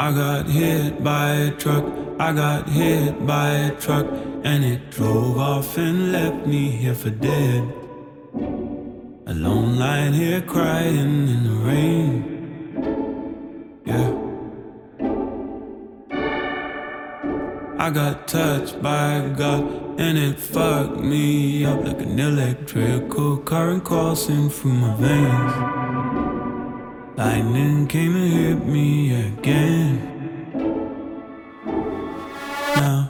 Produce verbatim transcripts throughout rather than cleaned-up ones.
I got hit by a truck, I got hit by a truck, and it drove off and left me here for dead. Alone lying here crying in the rain. Yeah. I got touched by God and it fucked me up like an electrical current coursing through my veins. Lightning came and hit me again. Now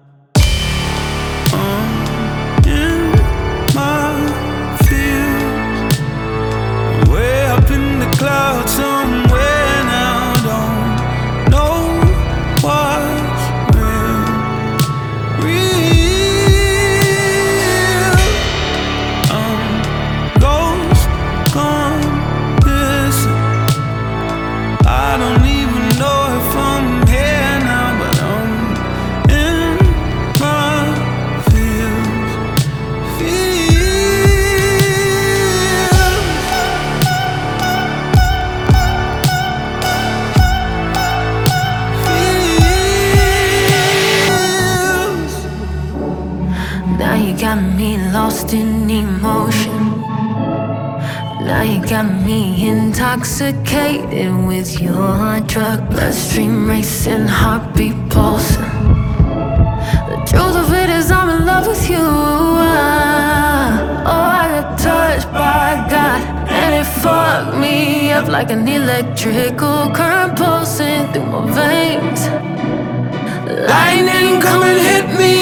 I'm in my fields, way up in the clouds somewhere now. Don't know what's real, real. I'm ghost gone missing. I don't even know if I'm here now, but I'm in my fields, fields. Fields. Now you got me lost in emotion. Now you got me intoxicated with your drug. Bloodstream racing, heartbeat pulsing. The truth of it is I'm in love with you. Ah, oh, I got touched by God and it fucked me up like an electrical current pulsing through my veins. Lightning come and hit me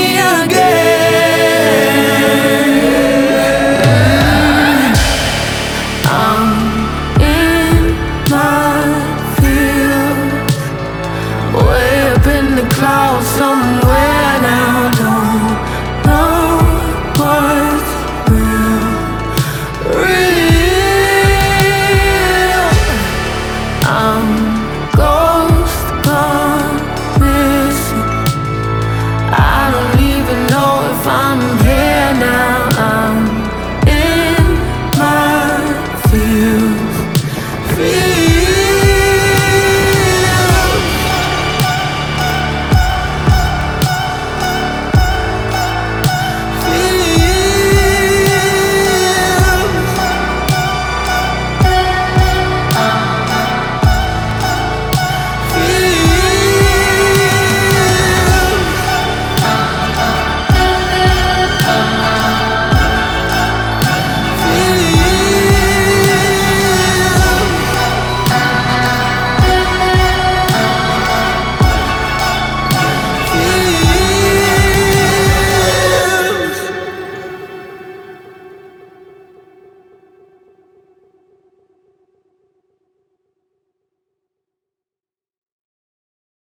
again. I'm in my field, way up in the clouds somewhere.